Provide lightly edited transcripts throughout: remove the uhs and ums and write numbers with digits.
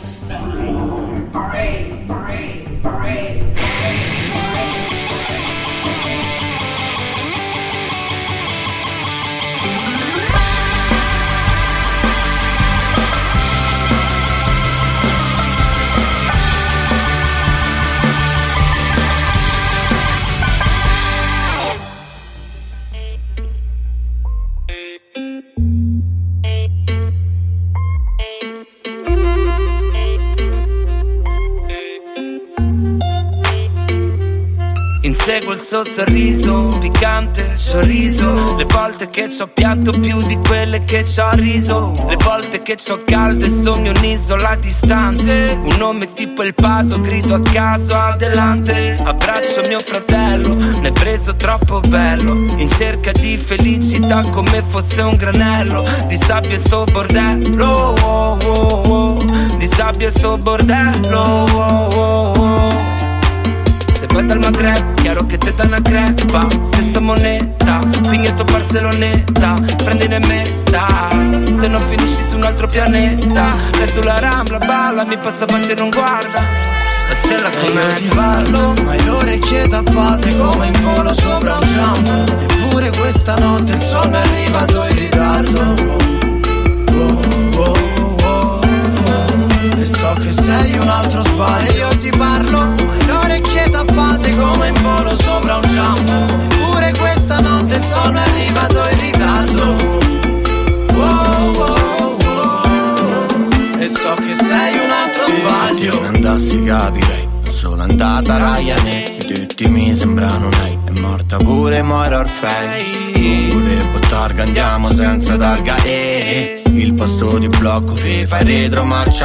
Inseguo il suo sorriso piccante, sorriso. Le volte che c'ho pianto più di quelle che c'ho riso. Le volte che c'ho caldo e sogno un'isola distante. Un nome tipo il Paso, grido a caso adelante. Abbraccio mio fratello, ne è preso troppo bello. In cerca di felicità come fosse un granello. Di sabbia sto bordello, oh, oh, oh. Di sabbia sto bordello, oh, oh, oh. Se vai dal Maghreb, chiaro che te dà una crepa. Stessa moneta, pignetto Barceloneta. Prendine metà, se non finisci su un altro pianeta. Lei sulla Rambla balla, mi passa avanti e non guarda la stella com'è. Io ti parlo, ma hai le orecchie tappate come in volo sopra un jumbo. Eppure questa notte il sonno è arrivato in ritardo. Oh, oh, oh, oh. E so che sei un altro sbaglio. Io ti parlo, ma hai le orecchie tappate come in volo sopra un jumbo. Eppure questa notte il sonno è arrivato in ritardo. Oh, oh, oh. E so che sei un altro sbaglio. Se te ne andassi capirei, non sono andata a Ryanair. Tutti mi sembrano lei, è morta pure Moira Orfei. Con le bottarga andiamo senza targa, Il posto di blocco fai retromarcia,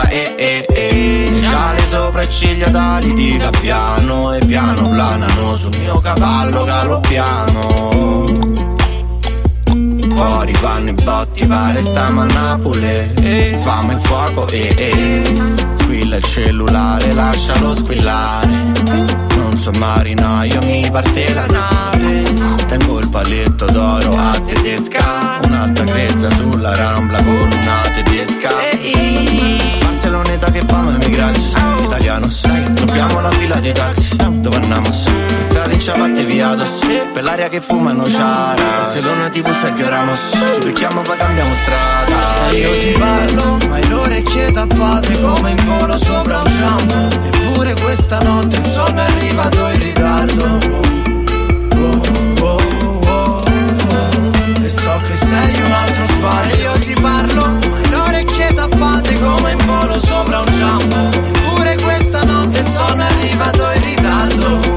C'ha le sopracciglia d'ali di Gabbiano e piano planano sul mio cavallo galoppiano. Fuori fanno i botti, pare stiamo a Napoli. Famo il fuoco, Squilla il cellulare, lascialo squillare. Non so marinaio, mi parte la nave. Tengo il paletto d'oro a tedesca. Un'altra grezza sulla Rambla con una tedesca. Barceloneta che fame emigrati, italianos. Zoppiamo la fila dei taxi, dove andiamo? In strada in ciabatte viados, per l'aria che fumano ciara. Barcellona TV Sergio Ramos, ci becchiamo poi cambiamo strada. Io ti parlo, ma hai le orecchie tappate come in volo sopra un jumbo. Eppure questa notte il sonno è arrivato in ritardo. Oh, oh, oh, oh. E so che sei un altro sbaglio. Io ti parlo, ma hai le orecchie tappate come in volo sopra un jumbo. Eppure questa notte il sonno è arrivato in ritardo.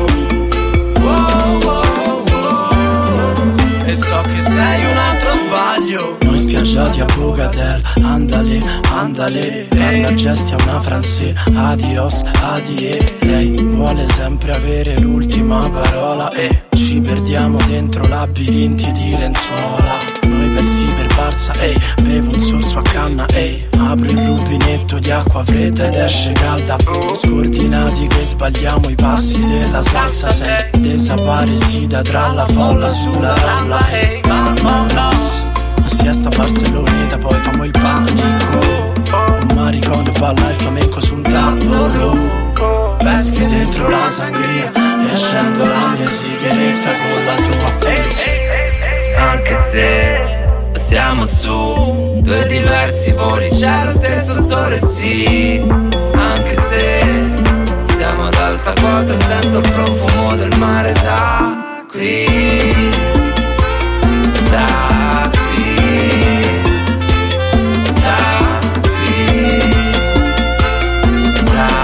Oh, oh, oh. E so che sei un altro sbaglio. Noi spiaggiati a Bogatel, andale, andale. Parla gesti a una francese, adios, adie. Lei vuole sempre avere l'ultima parola e ci perdiamo dentro labirinti di lenzuola. Noi persi per Barça, bevo un sorso a canna, apro il rubinetto di acqua fredda ed esce calda. Scordinati che sbagliamo i passi della salsa. Sei desaparecida tra la folla sulla Rambla. Vámonos, a siesta Barceloneta, poi famo il panico. Un maricone balla il flamenco su un tavolo. Pesche dentro la sangria e accendo la mia sigaretta con la tua. Anche se siamo su due diversi voli, c'è lo stesso sole, sì. Anche se siamo ad alta quota, sento il profumo del mare da qui. Da qui. Da qui. Da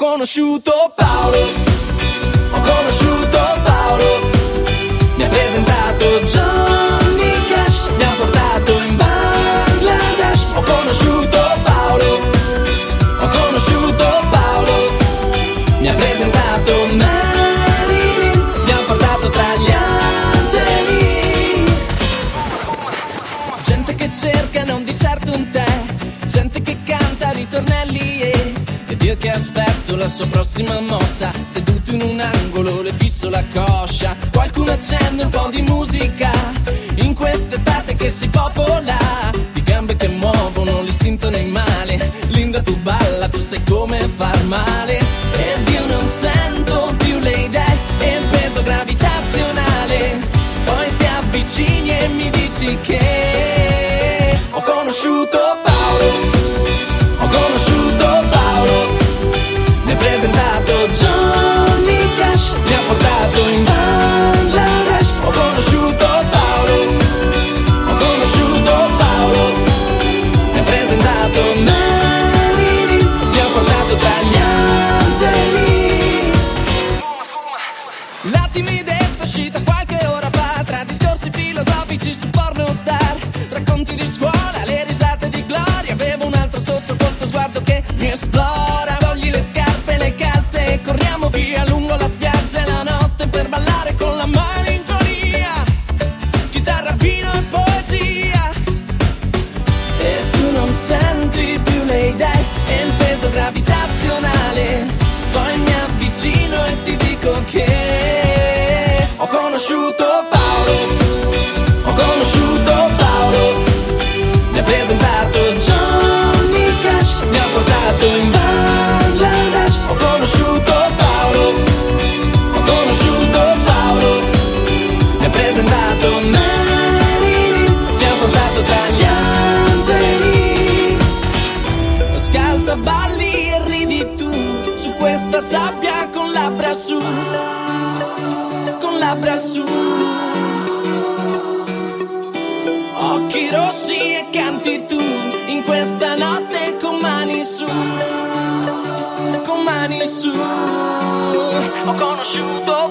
conosciuto Paolo, ho conosciuto Paolo, mi ha presentato Johnny Cash, mi ha portato in Bangladesh. Ho conosciuto Paolo, ho conosciuto Paolo, mi ha presentato Marilyn, mi ha portato tra gli angeli. Gente che cerca non di certo un tè, gente che canta ritornelli ed io che aspetto la sua prossima mossa, seduto in un angolo le fisso la coscia. Qualcuno accende un po' di musica in quest'estate che si popola di gambe che muovono l'istinto animale. Linda tu balla, tu sai come far male, ed io non sento più le idee e il peso gravitazionale. Poi ti avvicini e mi dici che ho conosciuto Paolo, ho conosciuto Paolo, mi ha presentato Johnny Cash, mi ha portato in Bangladesh. Ho conosciuto Paolo, ho conosciuto Paolo, mi ha presentato Marilyn, mi ha portato tra gli angeli. La timidezza uscita qualche ora fa, tra discorsi filosofici su pornostar, racconti di scuola, le risate di gloria. Avevo un altro sorso col tuo sguardo che mi esplora. Togli le scarpe e le calze e corriamo via lungo la spiaggia e la notte per ballare con la malinconia, chitarra, vino e poesia. E tu non senti più le idee e il peso gravitazionale. Poi mi avvicino e ti dico che ho conosciuto Paolo, ho conosciuto Paolo, mi ha presentato Johnny Cash, mi ha portato in Bangladesh. Ho conosciuto Paolo, ho conosciuto Paolo, mi ha presentato Marilyn, mi ha portato tra gli angeli. Scalza, balli e ridi tu su questa sabbia con labbra su, con labbra su. Occhi rossi e canti tu in questa notte con mani su, con mani su. Ho conosciuto,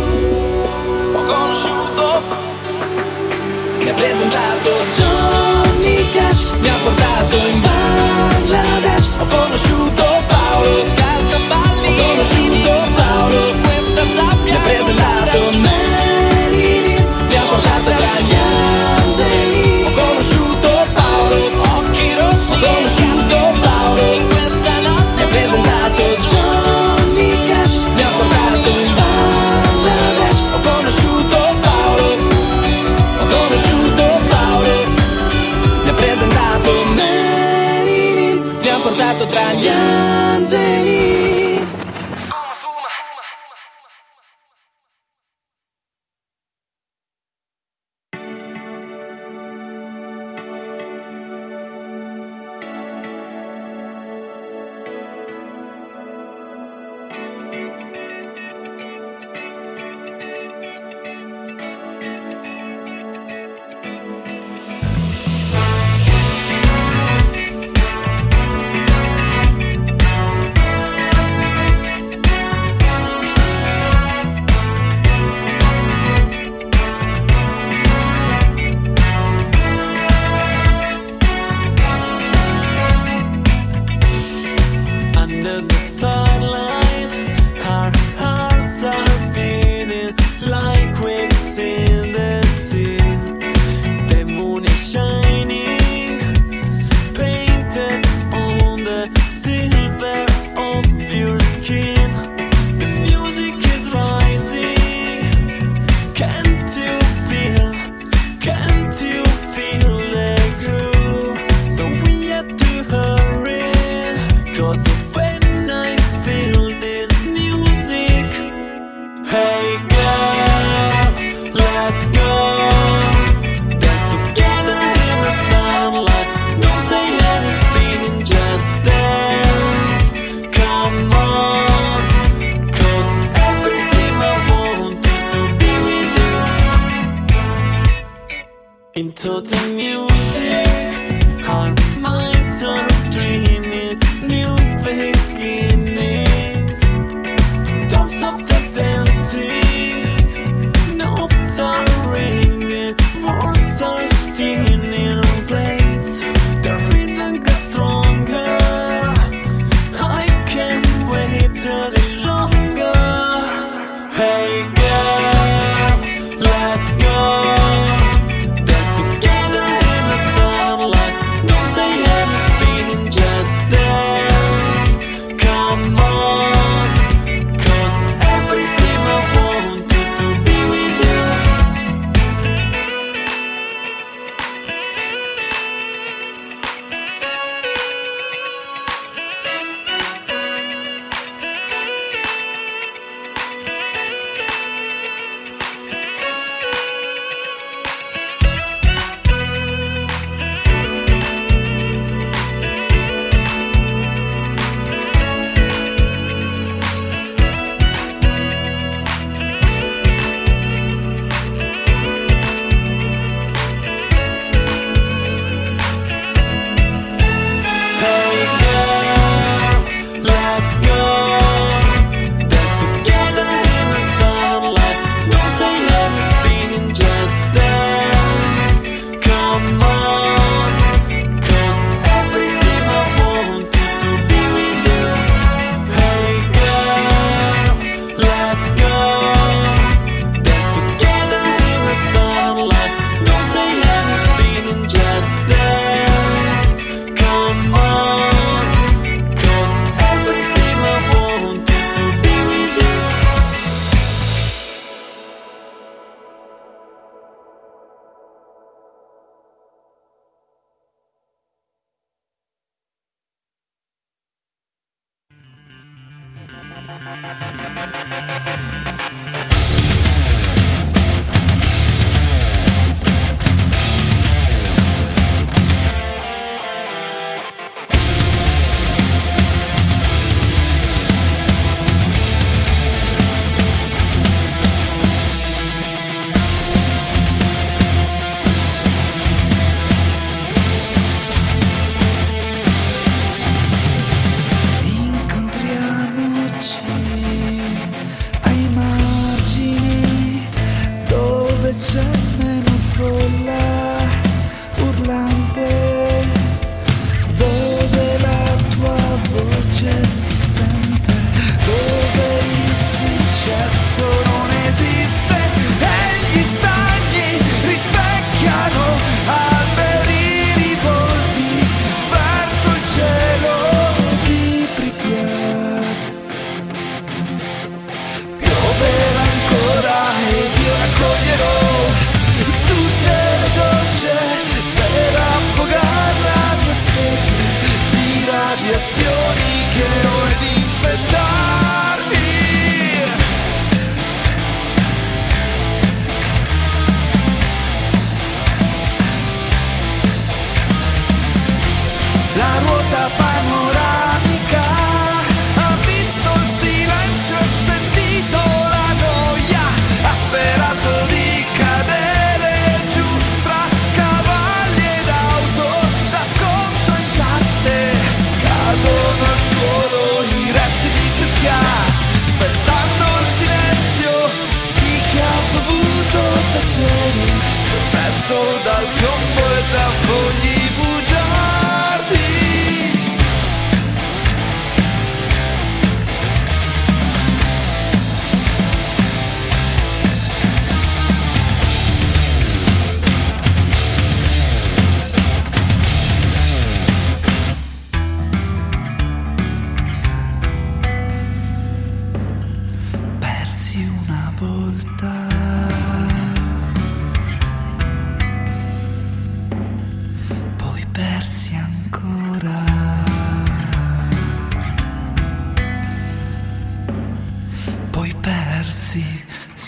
mi ha presentato Johnny Cash, mi ha portato in Bangladesh. Ho conosciuto Paolo, scalza, balli, ho conosciuto Paolo su questa sabbia, mi ha presentato Marilyn, mi ha portato tra gli angeli. Ho conosciuto Paolo, occhi rossi, ho conosciuto Paolo in questa notte, mi ha presentato Johnny Cash, mi ha portato in Bangladesh. Ho conosciuto Paolo, ho conosciuto Paolo, mi ha presentato Marilyn, mi ha portato tra gli angeli. Into the music, our minds are dreaming new beginning.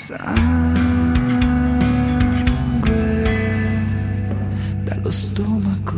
dallo stomaco.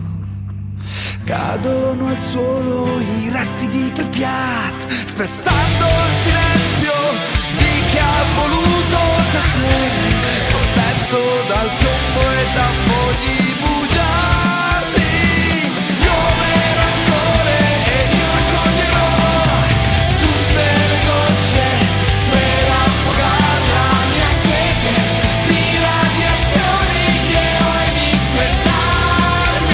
Cadono al suolo i resti di Pripyat, spezzando il silenzio di chi ha voluto tacere, protetto dal piombo e da fogli bugiardi. Piove rancore e io raccoglierò tutte le gocce per affogare la mia sete di radiazioni che ho in infettarmi.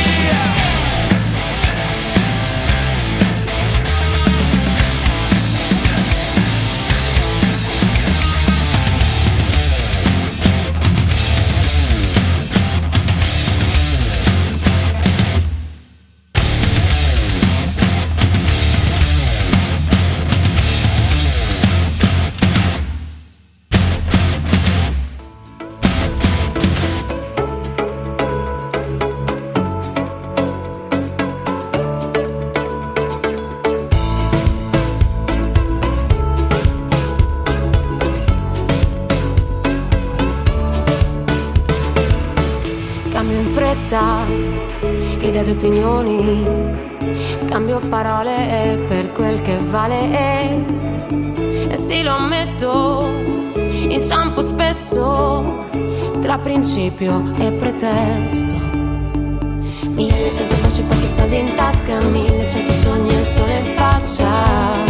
Idee ed opinioni, cambio parole e per quel che vale e sì, lo ammetto, inciampo spesso tra principio e pretesto. 1100 voci, pochi soldi in tasca, 1100 sogni e il sole in faccia.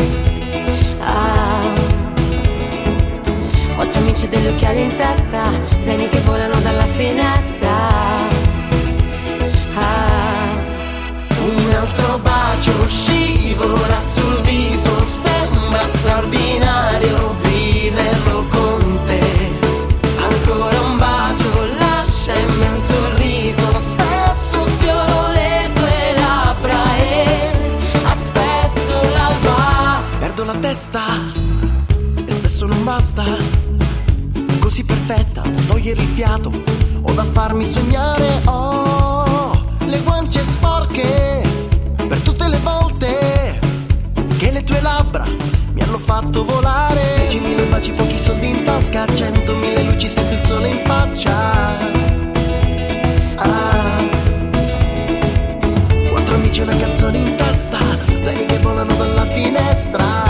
Quattro amici degli occhiali in testa, zaini che volano dalla finestra. Un altro bacio scivola sul viso, sembra straordinario viverlo con te. Ancora un bacio, lascia in me un sorriso, spesso sfioro le tue labbra e aspetto l'alba. Perdo la testa e spesso non basta, così perfetta da togliere il fiato o da farmi sognare. Ho le guance sporche per tutte le volte che le tue labbra mi hanno fatto volare. 10.000 baci, pochi soldi in tasca, 100.000 luci, sento il sole in faccia. Quattro amici e una canzone in testa, zaini che volano dalla finestra.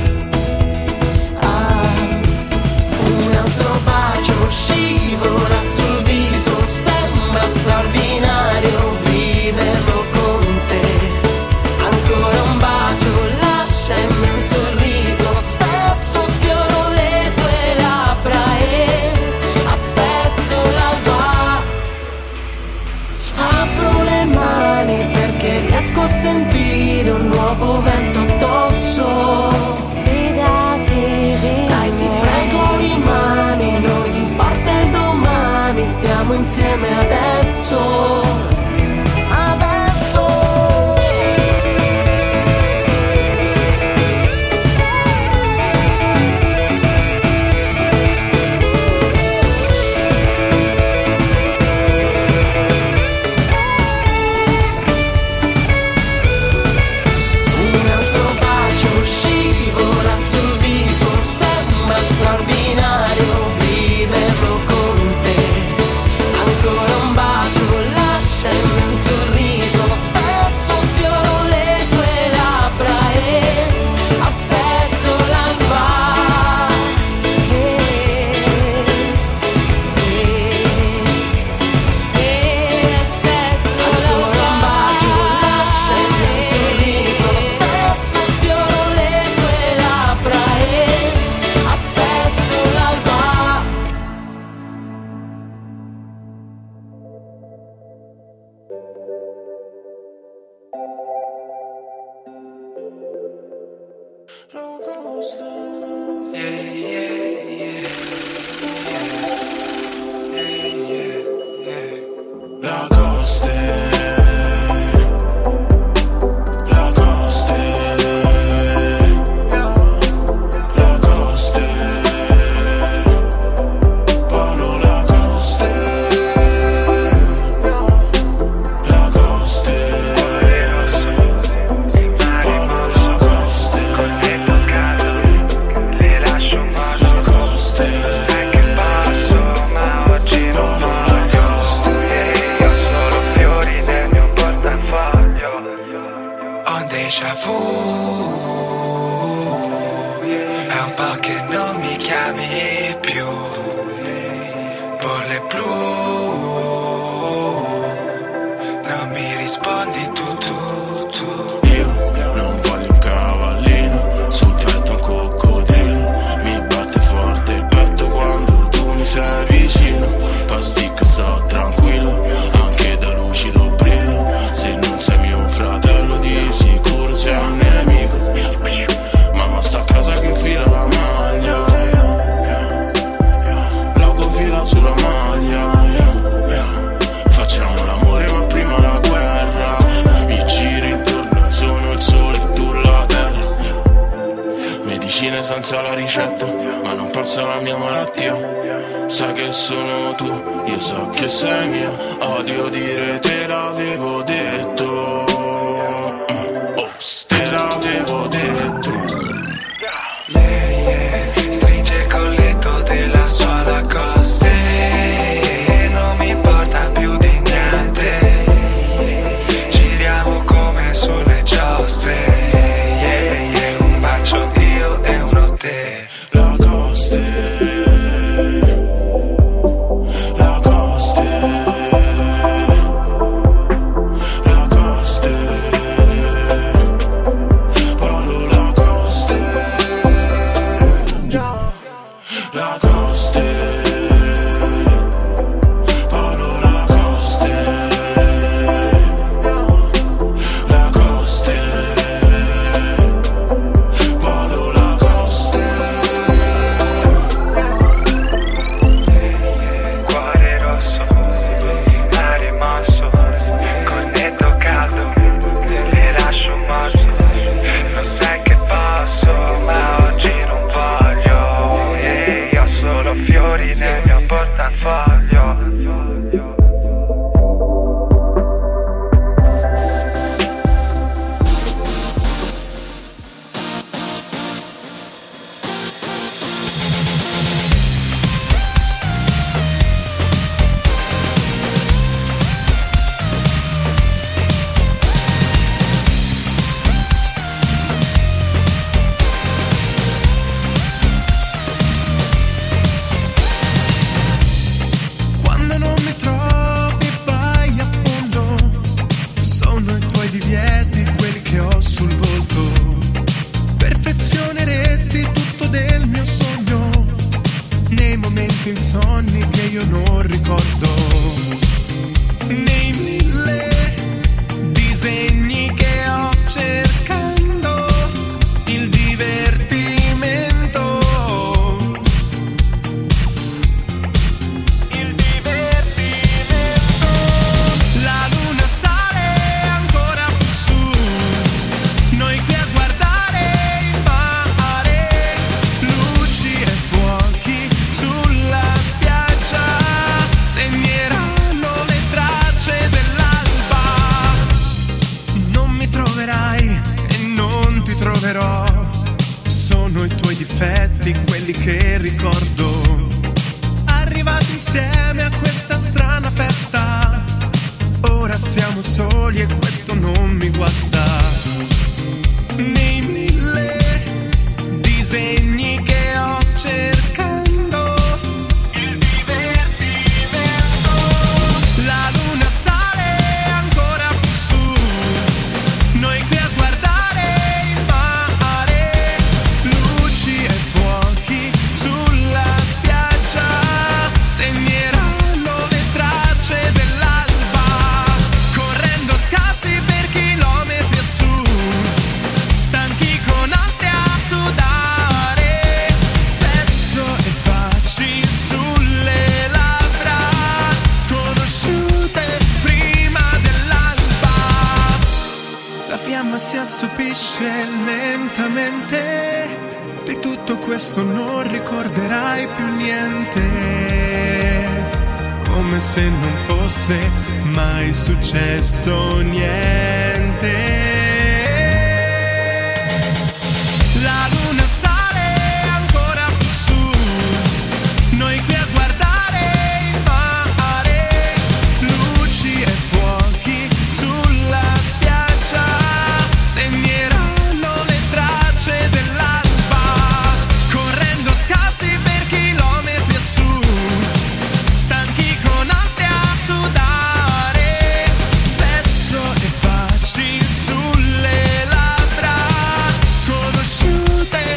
Un altro bacio scivola sul viso, sembra straordinario viverlo con te. Ancora un bacio, lascia in me un sorriso, spesso sfioro le tue labbra e aspetto l'alba. Apro le mani perché riesco a sentire un nuovo vento addosso. Fidati di Dai, ti prego, rimani, non gli importa il domani, stiamo insieme adesso. Scivola sul viso, sembra straordinario viverlo con te. Ancora un bacio, lascia demenza è la mia malattia. Sai che sono tu, io so che sei mio. Odio dire te l'avevo detto. Ops, te l'avevo detto. Lei stringe il colletto della sua Lacoste e non mi importa più di niente. Giriamo come sulle giostre. Un bacio io e uno te. Successo niente. La luna sale ancora più su, noi qui a guardare il mare, luci e fuochi sulla spiaggia, segneranno le tracce dell'alba, correndo scalzi per chilometri a su, stanchi con altre a sudare. Sulle labbra sconosciute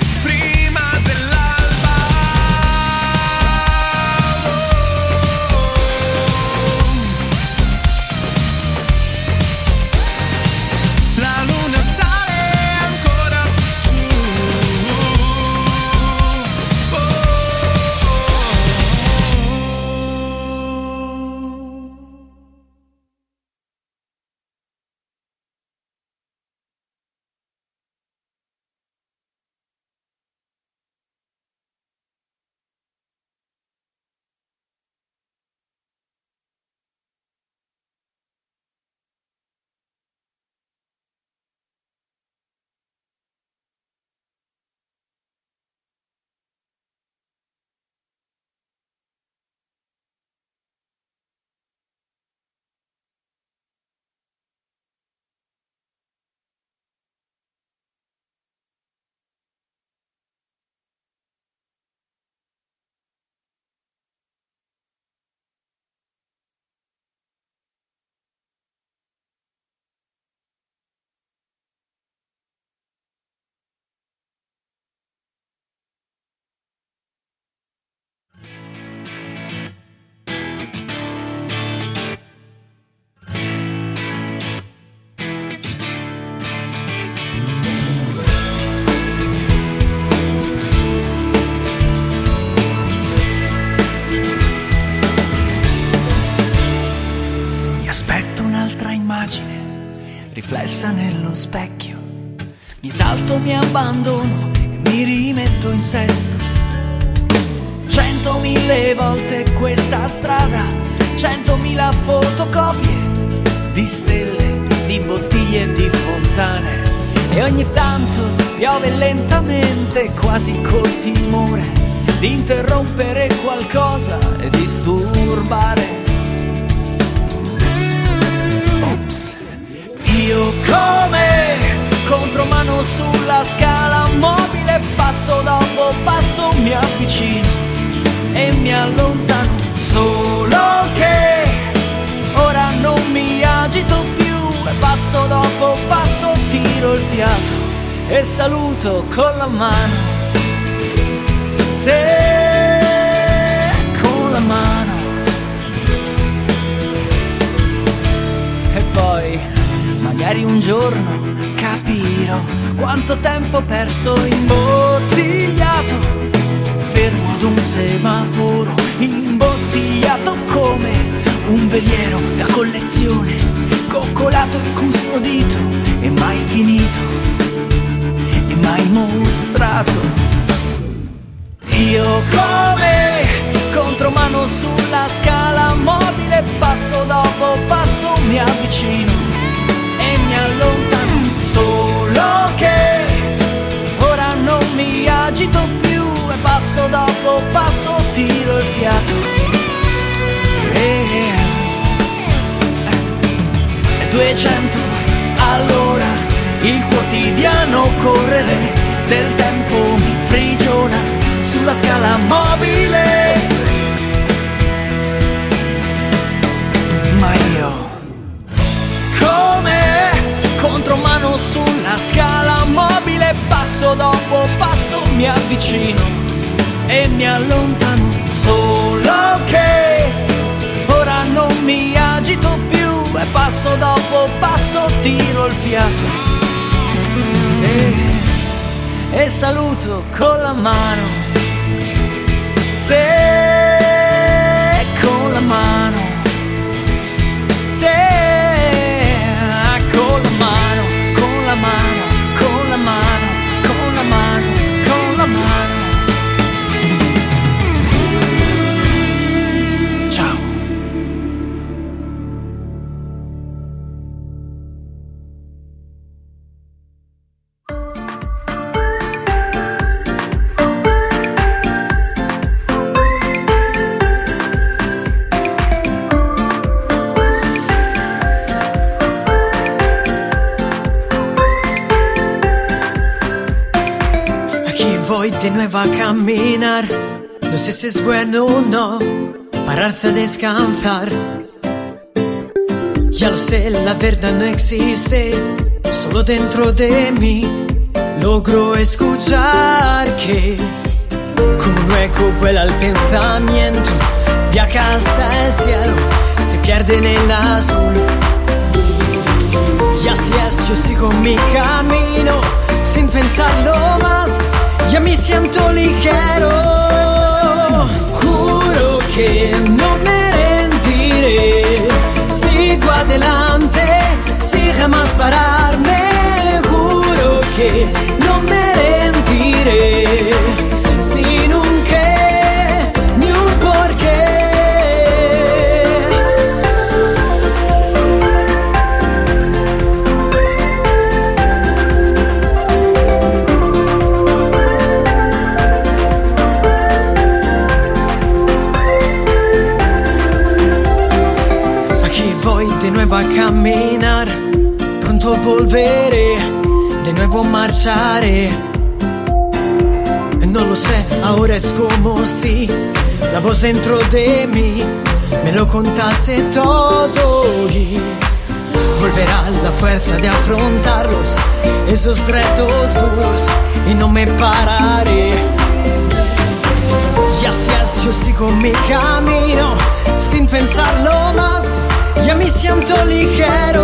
riflessa nello specchio. Mi esalto, mi abbandono e mi rimetto in sesto. 100.000 volte questa strada, 100.000 fotocopie di stelle, di bottiglie e di fontane. E ogni tanto piove lentamente, quasi col timore di interrompere qualcosa e disturbare. Ops. Io come contromano sulla scala mobile, passo dopo passo mi avvicino e mi allontano. Solo che ora non mi agito più e passo dopo passo tiro il fiato e saluto con la mano. Se con la mano. E poi magari un giorno capirò quanto tempo perso imbottigliato, fermo ad un semaforo, imbottigliato come un veliero da collezione, coccolato e custodito e mai finito e mai mostrato. Io come contromano sulla scala mobile, passo dopo passo mi avvicino e mi allontano. Solo che ora non mi agito più e passo dopo passo tiro il fiato e 200 all'ora, il quotidiano correre del tempo mi prigiona sulla scala mobile. Ma io come contromano sulla scala mobile, passo dopo passo mi avvicino e mi allontano. Solo che ora non mi agito più e passo dopo passo tiro il fiato e saluto con la mano. Se con la mano, se con la mano, con la mano, con la mano, con la mano, con la mano. Ciao. De nuevo a caminar, no sé si es bueno o no pararse a descansar. Ya lo sé, la verdad no existe, solo dentro de mí logro escuchar que como un eco vuela el pensamiento, viaja hasta el cielo, se pierde en el azul. Y así es, yo sigo mi camino sin pensarlo más. Ya me siento ligero, juro que no me rendiré. Sigo adelante, sin jamás pararme. Juro que no me rendiré, sin un qué ni un porqué. A caminar, pronto volveré, de nuevo marcharé. No lo sé, ahora es como si la voz dentro de mí me lo contase todo y volverá la fuerza de afrontarlos, esos retos duros, y no me pararé. Y así es, yo sigo mi camino sin pensarlo más. Ya me siento ligero,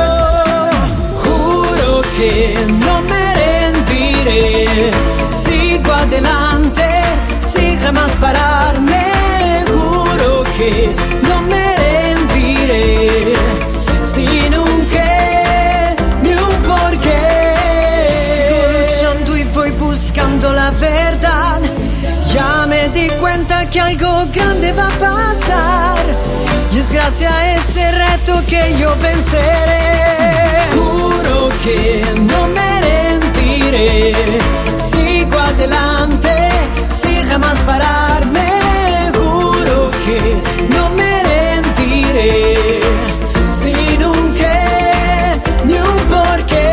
juro que no me rendiré. Sigo adelante, sin jamás pararme. Juro que no me rendiré, sin un qué cosa que algo grande va a pasar. Y es gracias a ese reto que yo venceré. Juro que no me rendiré. Sigo adelante sin jamás pararme. Juro que no me rendiré. Sin un qué ni un porqué.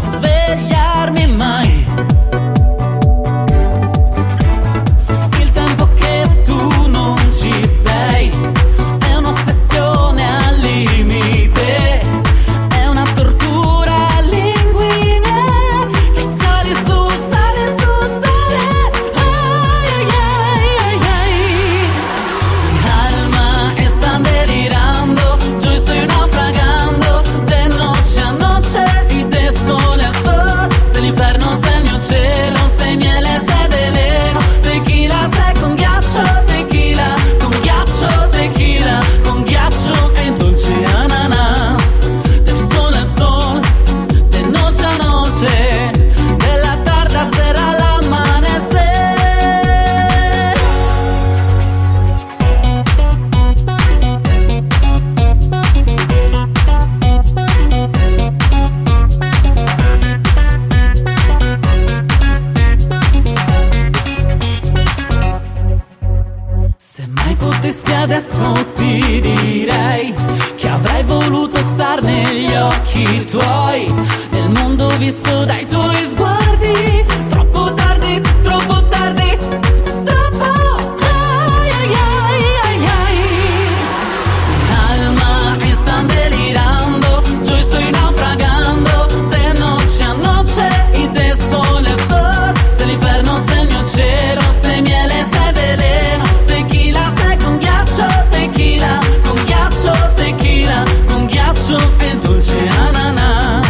Il tempo visto dai tuoi sguardi. Troppo tardi, troppo tardi, troppo. Ay, ay, ay, ay, ay. Mi alma están delirando, yo estoy naufragando de noche a noche y de sol a sol. Se el infierno es el mio cielo, se miele se veleno, tequila se con ghiaccio, tequila con ghiaccio, tequila con ghiaccio e dolce ananas.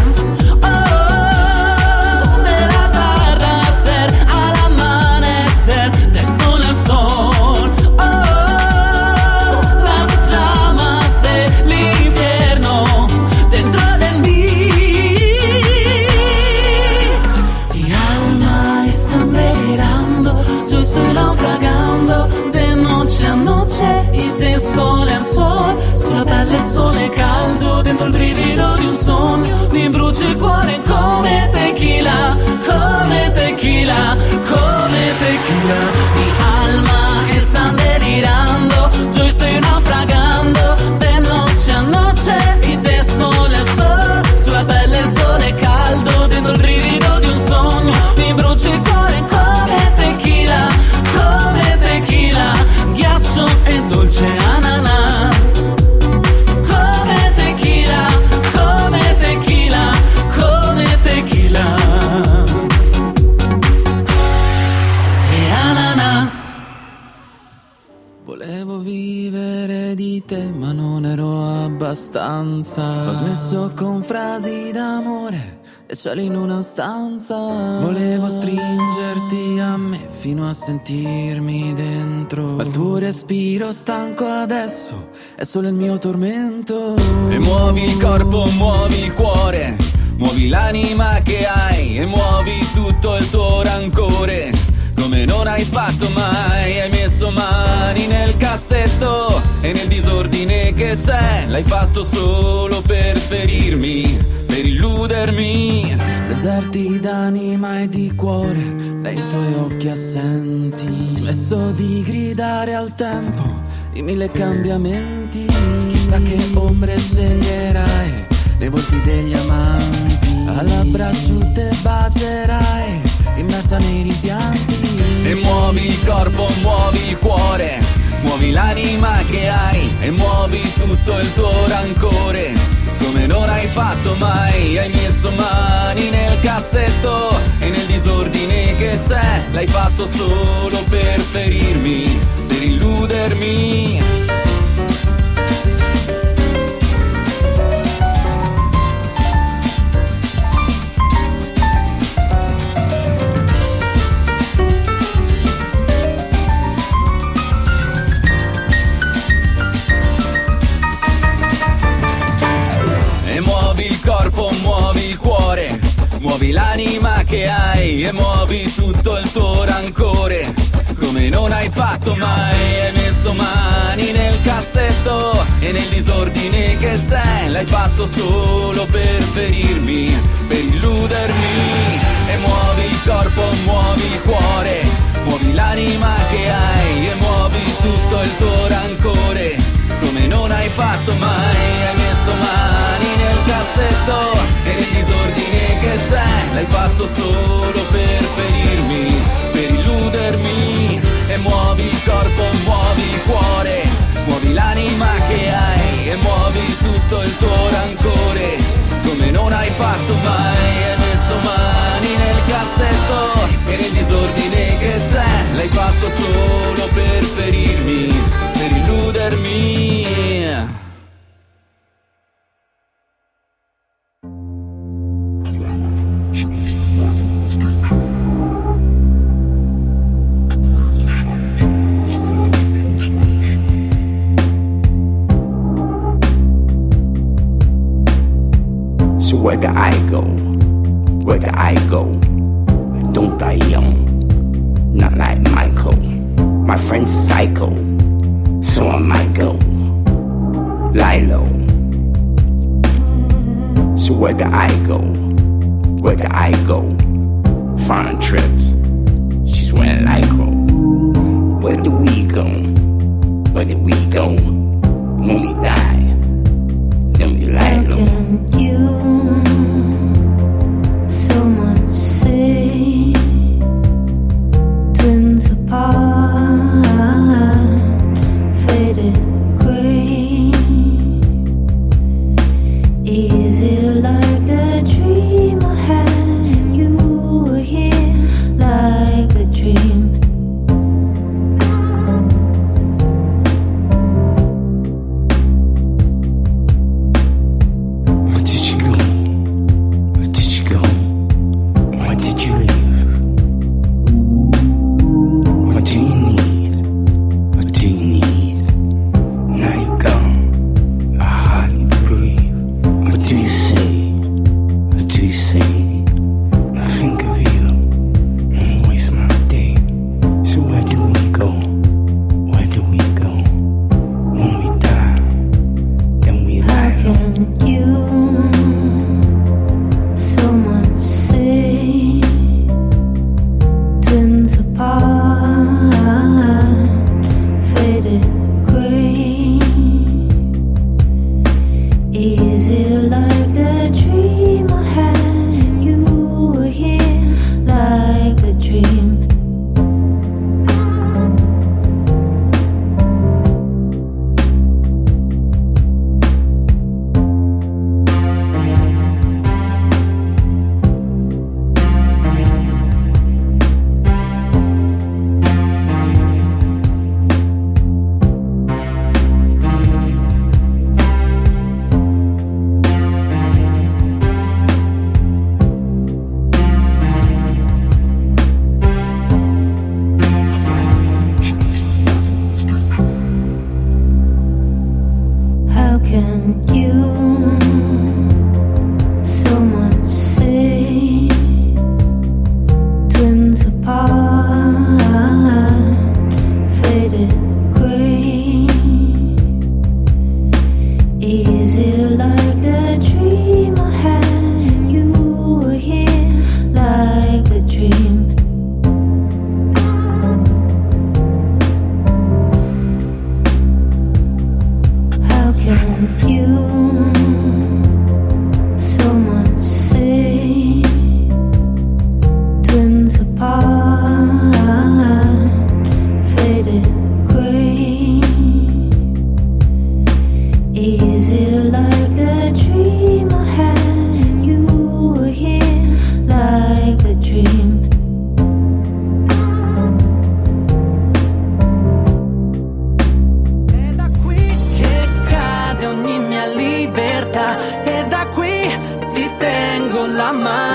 Oh, de la atardecer al amanecer, de sol al sol. Oh, las llamas del infierno dentro de mí. Mi alma está delirando, yo estoy naufragando de noche a noche y de sole a sol. Sulla pelle il sole caldo, dentro il brivido di un sogno. Mi bruci il cuore come tequila, come tequila, come tequila. Mi alma está delirando, yo estoy naufragando de noche a noche y de sole a sol. Sulla pelle il sole caldo, dentro il brivido di un sogno. Mi bruci il cuore come tequila, ghiaccio e dolce ananas. Come tequila, come tequila, come tequila e ananas. Volevo vivere di te ma non ero abbastanza. Ho smesso con frasi d'amore e cieli in una stanza. Volevo stringerti a me fino a sentirmi dentro, ma il tuo respiro stanco adesso è solo il mio tormento. E muovi il corpo, muovi il cuore, muovi l'anima che hai e muovi tutto il tuo rancore, come non hai fatto mai. Hai messo mani nel cassetto e nel disordine che c'è l'hai fatto solo per ferirmi, per illudermi. Deserti d'anima e di cuore nei tuoi occhi assenti. Smesso di gridare al tempo i mille cambiamenti. Chissà che ombre sceglierai nei volti degli amanti. A labbra asciutte bacerai immersa nei rimpianti. E muovi il corpo, muovi il cuore, muovi l'anima che hai e muovi tutto il tuo rancore, come non hai fatto mai. Hai messo mani nel cassetto e nel disordine che c'è l'hai fatto solo per ferirmi, per illudermi. Muovi il cuore, muovi l'anima che hai e muovi tutto il tuo rancore, come non hai fatto mai. Hai messo mani nel cassetto e nel disordine che c'è l'hai fatto solo per ferirmi, per illudermi. E muovi il corpo, muovi il cuore, muovi l'anima che hai e muovi tutto il tuo rancore, come non hai fatto mai. Hai messo mani nel cassetto e nel disordine che c'è l'hai fatto solo per ferirmi, per illudermi. E muovi il corpo, muovi il cuore, muovi l'anima che hai e muovi tutto il tuo rancore, come non hai fatto mai. Hai messo mani nel cassetto e nel disordine che c'è l'hai fatto solo per ferirmi, per illudermi. So where do I go? Where do I go? Don't I not like Michael. My friend's a psycho, so I might go. Lie low. So where do I go? Where do I go? Foreign trips. She's wearing Lycra. Where do we go? Where do we go? When we die, then we lie low. You so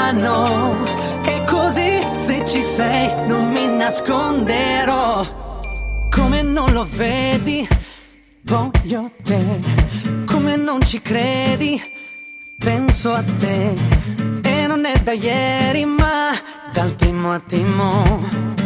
lontano. E così se ci sei non mi nasconderò. Come non lo vedi, voglio te. Come non ci credi, penso a te. E non è da ieri ma dal primo attimo.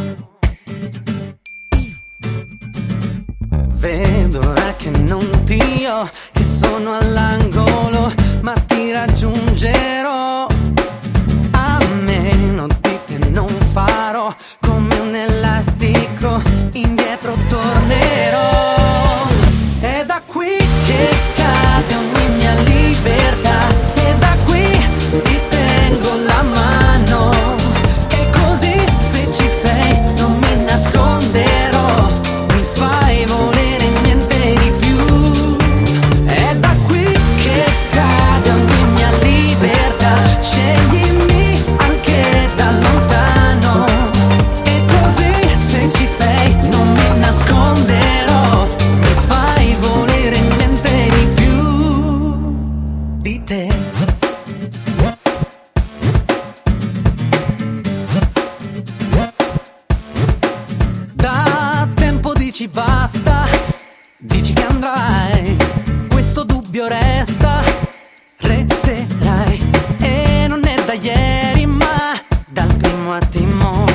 Vedo ora che non ti ho, che sono all'angolo, ma ti raggiungerò. A meno di te non farò come un elastico, indietro tornerò. È da qui che cade ogni mia libertà, è da qui ti tengo la mano. E così se ci sei non mi nasconderò, mi fai volere niente di più. È da qui che cade ogni mia libertà, sceglimi anche da lontano. E così se ci sei non mi nasconderò, mi fai volere niente di più di te. Da tempo dici basta, dici che andrai, questo dubbio resta, resterai. E non è da ieri ma dal primo attimo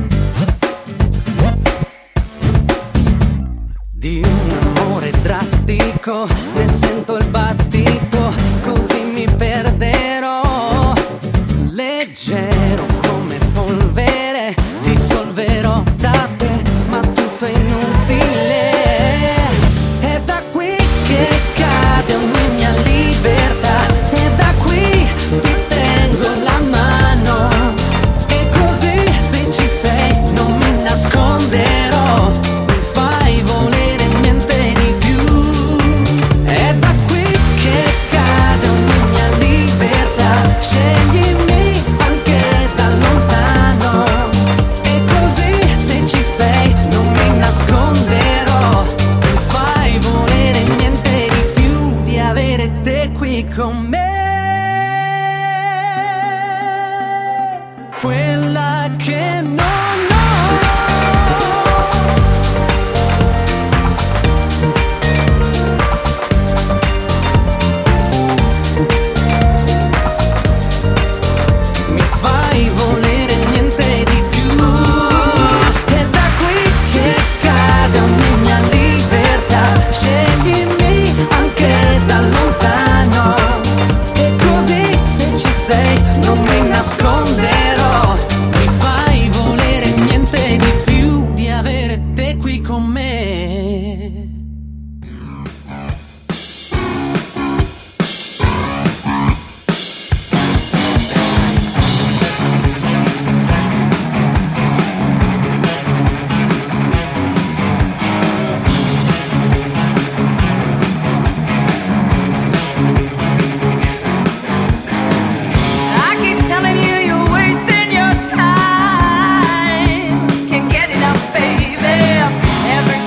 di un amore drastico, ne sento il battito, così mi perderò. Leggero come polvere, dissolverò da te, ma tutto è inutile. È da qui che cade ogni mia libertà, è da qui ti tengo la mano. E così se ci sei non mi nasconderò, mi fai volere niente di più. È da qui che cade ogni mia libertà, sceglimi anche da lontano. E così se ci sei non mi nasconderò, mi fai volere niente di più di avere te qui con me. Quella che non mi fai volere niente di più. È da qui che cade ogni mia libertà, sceglimi anche da lontano. E così se ci sei non mi nasconderò, mi fai volere niente di più di avere te qui con me. I keep telling you you're wasting your time. Can't get enough, baby. Every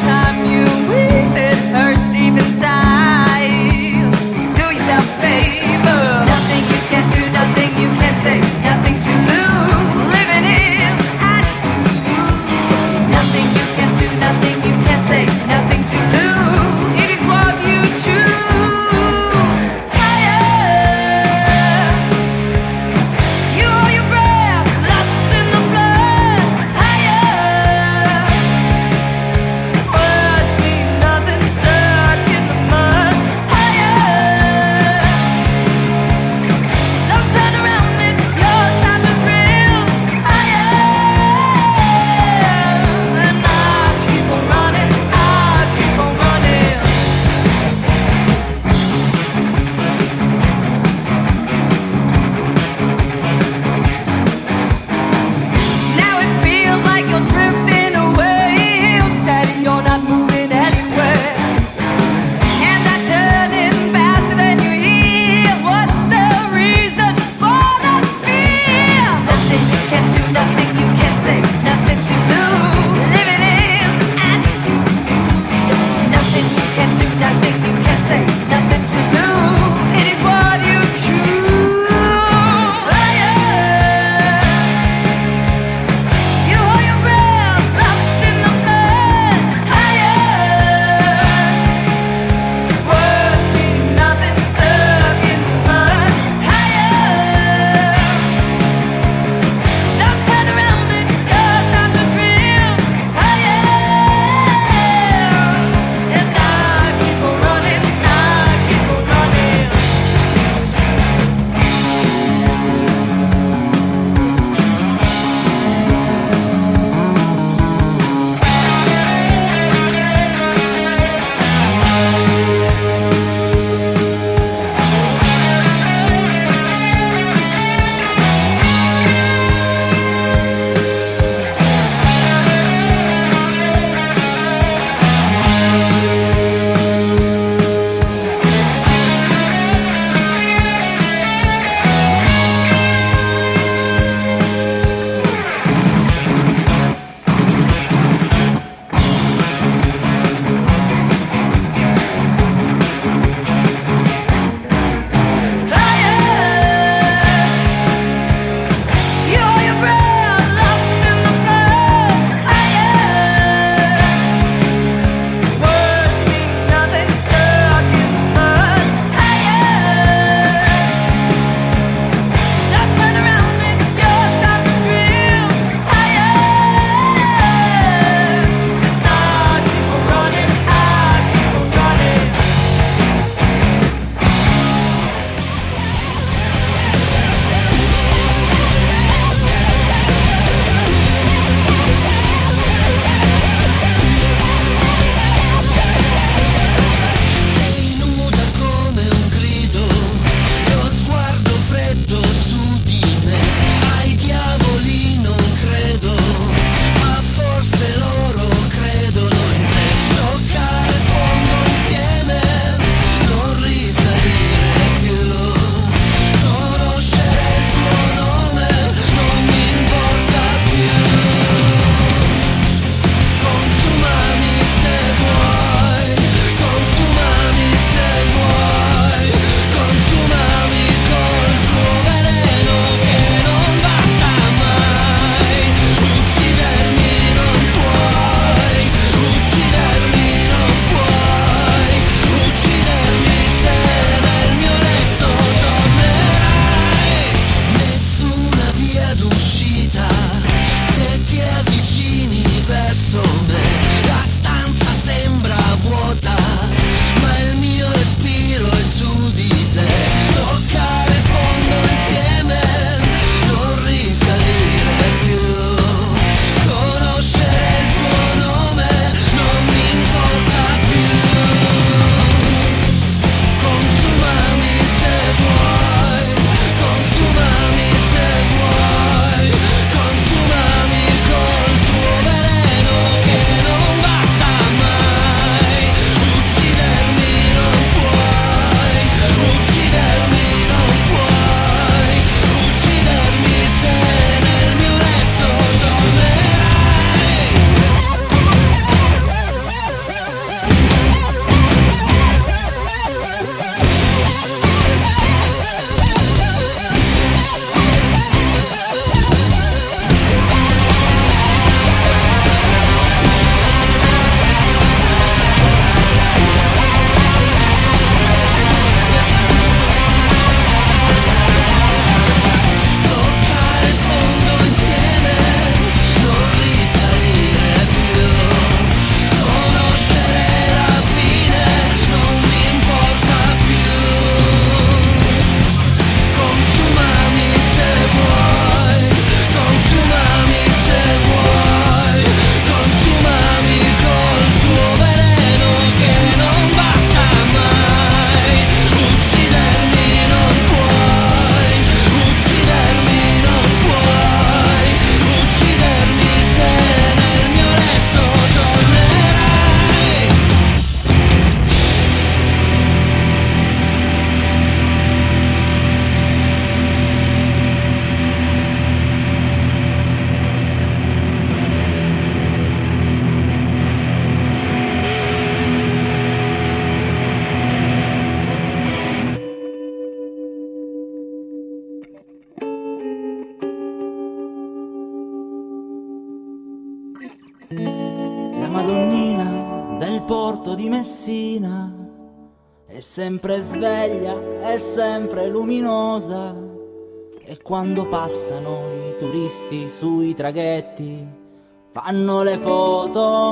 porto di Messina è sempre sveglia, è sempre luminosa, e quando passano i turisti sui traghetti fanno le foto.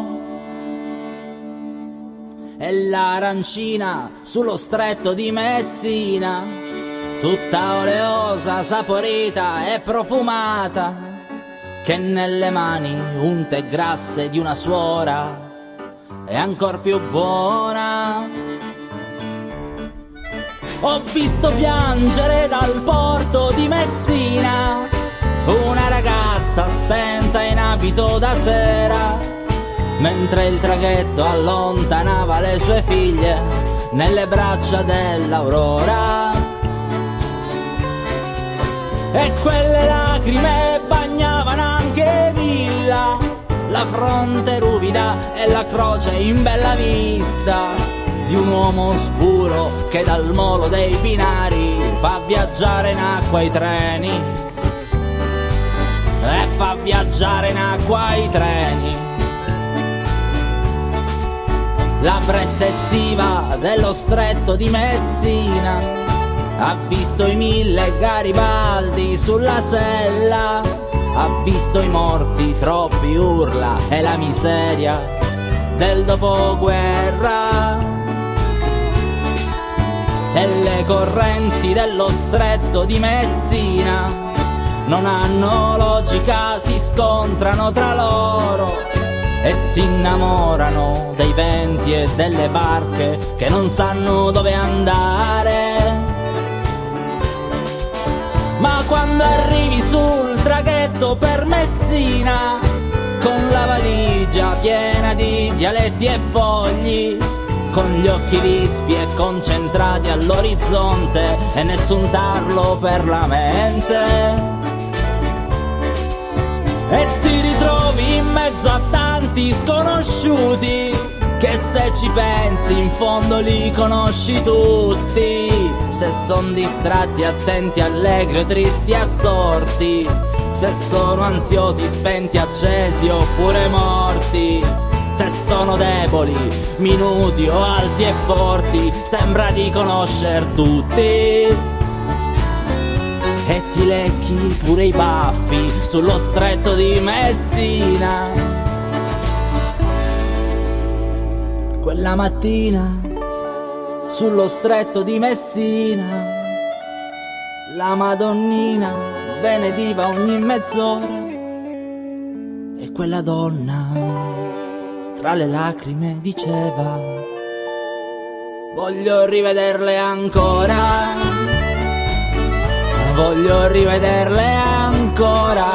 E l'arancina sullo stretto di Messina, tutta oleosa, saporita e profumata, che nelle mani unte e grasse di una suora è ancor più buona. Ho visto piangere dal porto di Messina una ragazza spenta in abito da sera, mentre il traghetto allontanava le sue figlie nelle braccia dell'aurora. E quelle lacrime bagnavano anche Villa, la fronte ruvida e la croce in bella vista di un uomo oscuro che dal molo dei binari fa viaggiare in acqua i treni, e fa viaggiare in acqua i treni. La brezza estiva dello stretto di Messina ha visto i 1000 Garibaldi sulla sella, ha visto i morti, troppi urla e la miseria del dopoguerra. E le correnti dello stretto di Messina non hanno logica, si scontrano tra loro e si innamorano dei venti e delle barche che non sanno dove andare. Ma quando arrivi sul traghetto per Messina, con la valigia piena di dialetti e fogli, con gli occhi vispi e concentrati all'orizzonte e nessun tarlo per la mente, e ti ritrovi in mezzo a tanti sconosciuti che, se ci pensi, in fondo li conosci tutti. Se son distratti, attenti, allegri o tristi, assorti, se sono ansiosi, spenti, accesi oppure morti, se sono deboli, minuti o alti e forti, sembra di conoscer tutti. E ti lecchi pure i baffi sullo stretto di Messina. Quella mattina sullo stretto di Messina la Madonnina benediva ogni mezz'ora, e quella donna tra le lacrime diceva: voglio rivederle ancora, voglio rivederle ancora,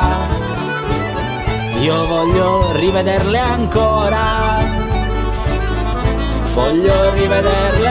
io voglio rivederle ancora, voglio rivederle